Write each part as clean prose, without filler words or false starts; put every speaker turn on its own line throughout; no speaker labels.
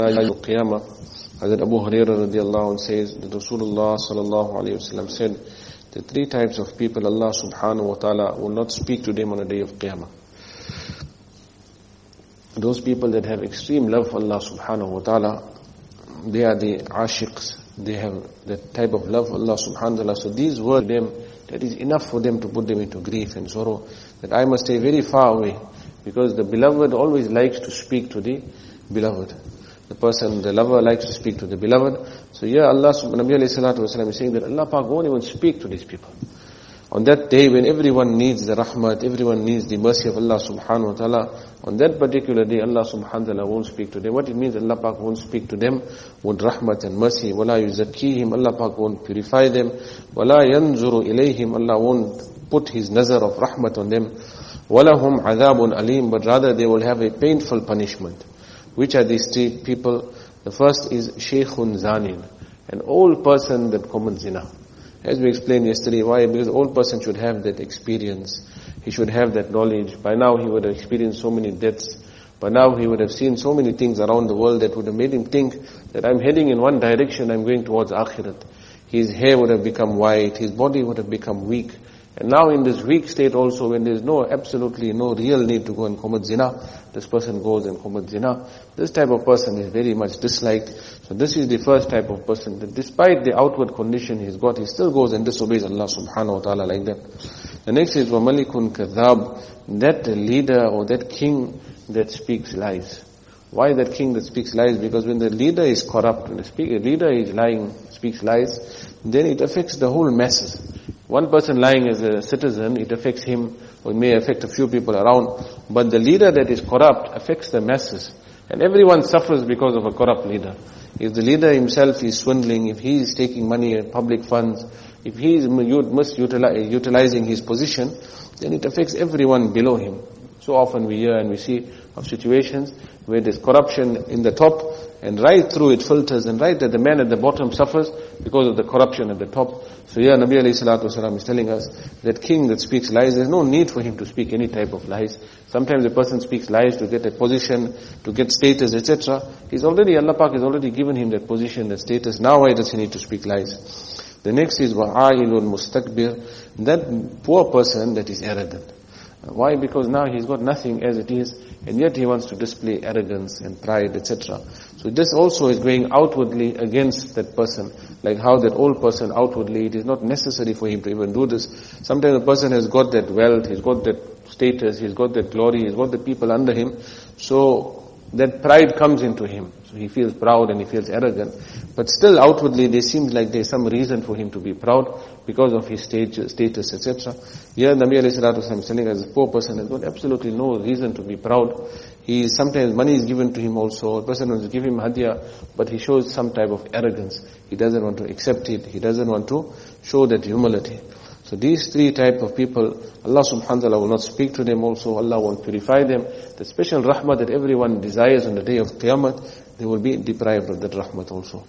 Qiyamah. Hazrat Abu Hurairah radiallahu anhu says that Rasulullah sallallahu alayhi wasallam said the three types of people Allah subhanahu wa ta'ala will not speak to them on the day of Qiyamah. Those people that have extreme love for Allah subhanahu wa ta'ala, they are the ashiqs. They have that type of love for Allah subhanahu wa ta'ala. So these words them, that is enough for them to put them into grief and sorrow. That I must stay very far away. Because the beloved always likes to speak to the beloved. The lover likes to speak to the beloved. So here Allah subhanahu wa ta'ala is saying that Allah Pak won't even speak to these people. On that day when everyone needs the rahmat, everyone needs the mercy of Allah subhanahu wa ta'ala, on that particular day Allah subhanahu wa ta'ala won't speak to them. What it means, Allah Pak won't speak to them with rahmat and mercy. وَلَا يُزَكِّيهِمْ, Allah Pak won't purify them. وَلَا يَنْزُرُ إِلَيْهِمْ, Allah won't put His nazar of rahmat on them. وَلَهُمْ عَذَابٌ أَلِيمٌ, but rather they will have a painful punishment. Which are these three people? The first is Shaykhun Zanin, an old person that commits zina. As we explained yesterday, why? Because an old person should have that experience. He should have that knowledge. By now he would have experienced so many deaths. By now he would have seen so many things around the world that would have made him think that I'm heading in one direction, I'm going towards Akhirat. His hair would have become white, his body would have become weak. And now in this weak state also, when there is absolutely no real need to go and commit zina, this person goes and commits zina. This type of person is very much disliked. So this is the first type of person that despite the outward condition he's got, he still goes and disobeys Allah subhanahu wa ta'ala like that. The next is وَمَلِكٌ كَذَّابٌ, that leader or that king that speaks lies. Why that king that speaks lies? Because when the leader is corrupt, when the leader is lying, speaks lies, then it affects the whole masses. One person lying as a citizen, it affects him, or it may affect a few people around. But the leader that is corrupt affects the masses. And everyone suffers because of a corrupt leader. If the leader himself is swindling, if he is taking money and public funds, if he is utilizing his position, then it affects everyone below him. So often we hear and we see of situations where there's corruption in the top, and right through it filters, and right that the man at the bottom suffers because of the corruption at the top. So here Nabi alayhi salatu wasalam is telling us that king that speaks lies, there's no need for him to speak any type of lies. Sometimes a person speaks lies to get a position, to get status, etc. Allah Pak has already given him that position, that status. Now why does he need to speak lies? The next is wa'ailun mustakbir, that poor person that is arrogant. Why? Because now he's got nothing as it is, and yet he wants to display arrogance and pride, etc. So this also is going outwardly against that person. Like how that old person outwardly, it is not necessary for him to even do this. Sometimes a person has got that wealth, he's got that status, he's got that glory, he's got the people under him. So that pride comes into him. So he feels proud and he feels arrogant. But still outwardly there seems like there's some reason for him to be proud because of his status, etc. Here Nabi alayhi salatu wasallam is telling us, a poor person has got absolutely no reason to be proud. Sometimes money is given to him also. A person wants to give him hadiyah, but he shows some type of arrogance. He doesn't want to accept it. He doesn't want to show that humility. So these three type of people, Allah subhanahu wa ta'ala will not speak to them also. Allah won't purify them. The special rahmah that everyone desires on the day of Qiyamah, they will be deprived of that rahmat also.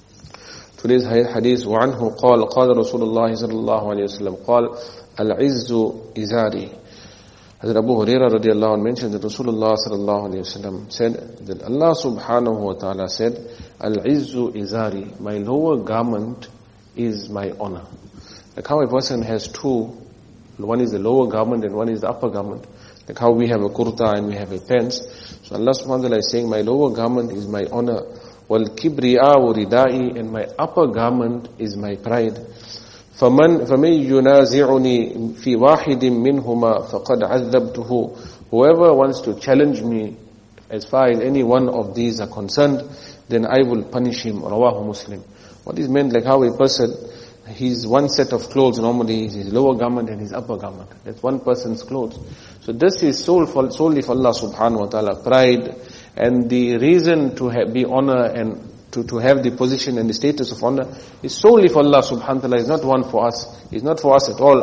Today's hadith, وَعَنْهُ قَالَ رَسُولُ اللَّهِ صَلَّى اللَّهُ عَلَيْهِ وسلم قال الْعِزُّ إِزَارِي. Hazrat Abu Hurairah radiallahu anhu mentioned that Rasulullah sallallahu alayhi wasallam said that Allah subhanahu wa ta'ala said, Al-Izzu Izari, my lower garment is my honor. Like how a person has two, one is the lower garment and one is the upper garment. Like how we have a kurta and we have a pants. So Allah subhanahu wa ta'ala is saying, my lower garment is my honor. Wal kibriya'u ridai, and my upper garment is my pride. فَمَنْ يُنَازِعُنِي فِي وَاحِدٍ مِّنْهُمَا فَقَدْ عَذَّبْتُهُ. Whoever wants to challenge me as far as any one of these are concerned, then I will punish him. Rawahu Muslim. What is meant, like how a person, his one set of clothes normally is his lower garment and his upper garment. That's one person's clothes. So this is solely for Allah subhanahu wa ta'ala. Pride and the reason to be honor and to have the position and the status of honor is solely for Allah subhanahu wa ta'ala. It's not one for us. It's not for us at all.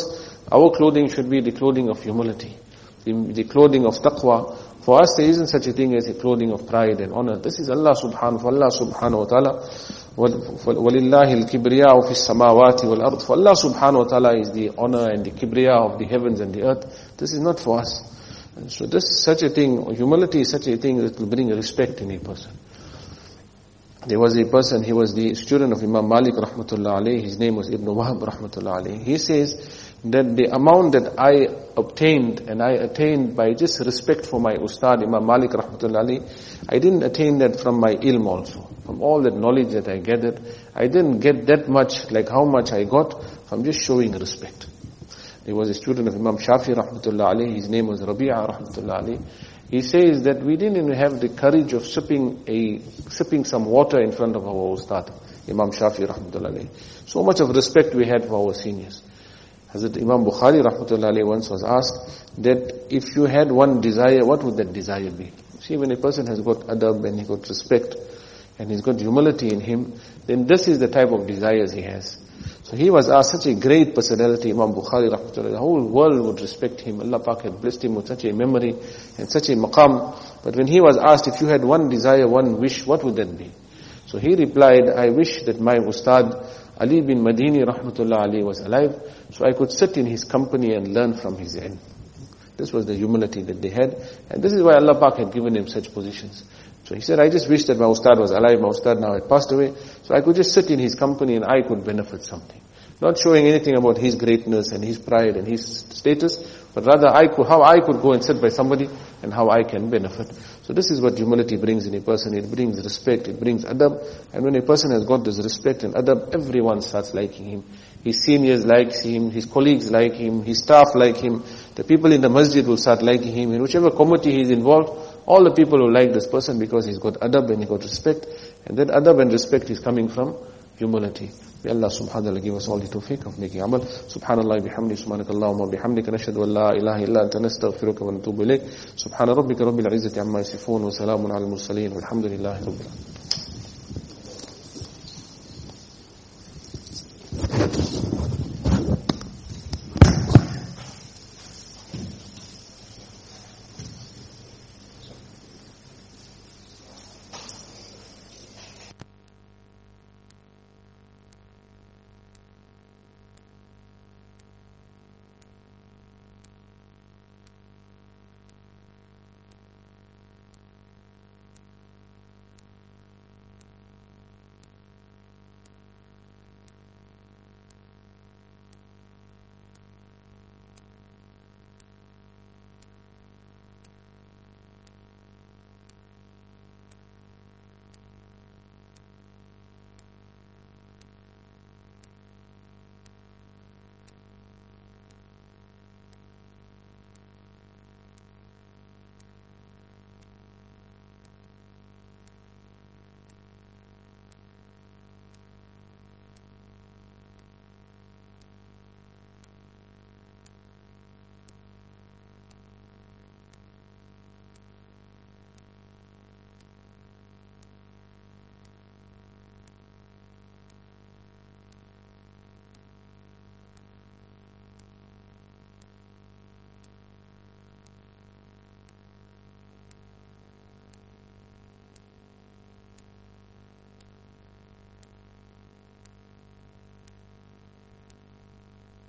Our clothing should be the clothing of humility, the clothing of taqwa. For us there isn't such a thing as a clothing of pride and honor. This is Allah subhanahu wa ta'ala. وَلِلَّهِ الْكِبْرِيَاءُ فِي السَّمَاوَاتِ وَالْأَرْضِ. For Allah subhanahu wa ta'ala is the honor and the kibriya of the heavens and the earth. This is not for us. So such a thing, humility is such a thing that will bring respect in a person. There was a person, he was the student of Imam Malik rahmatullah alayhi, his name was Ibn Wahab rahmatullah alayhi. He says that the amount that I obtained and I attained by just respect for my Ustad Imam Malik rahmatullah alayhi, I didn't attain that from my ilm also. From all that knowledge that I gathered, I didn't get that much like how much I got from just showing respect. There was a student of Imam Shafi rahmatullah alayhi, his name was Rabi'a rahmatullah alayhi. He says that we didn't even have the courage of sipping some water in front of our Ustad, Imam Shafi rahmatullah alayhi. So much of respect we had for our seniors. Hazrat Imam Bukhari rahmatullah alayhi once was asked that if you had one desire, what would that desire be? See, when a person has got adab and he got respect and he's got humility in him, then this is the type of desires he has. So he was asked, such a great personality, Imam Bukhari rahmatullah, the whole world would respect him. Allah Pak had blessed him with such a memory and such a maqam. But when he was asked, if you had one desire, one wish, what would that be? So he replied, I wish that my Ustad Ali bin Madini rahmatullah alayhi was alive, so I could sit in his company and learn from his ilm. This was the humility that they had, and this is why Allah Pak had given him such positions. So he said, I just wish that my Ustad was alive, my Ustad now had passed away, so I could just sit in his company and I could benefit something. Not showing anything about his greatness and his pride and his status, but rather how I could go and sit by somebody and how I can benefit. So this is what humility brings in a person. It brings respect, it brings adab. And when a person has got this respect and adab, everyone starts liking him. His seniors like him, his colleagues like him, his staff like him. The people in the masjid will start liking him. In whichever committee he is involved, all the people will like this person because he's got adab and he's got respect. And that adab and respect is coming from humility. May Allah subhanahu wa ta'ala give us all the tawfiq of making amal. Subhanallah bihamdi, subhanakallahumma bihamdika, nashhadu an la ilaha illa anta nastaghfiruka wa natubu ilayk. Subhana rabbika rabbil izzati amma yasifun wa salamun ala al-mursaleen walhamdulillahi rabbil alamin.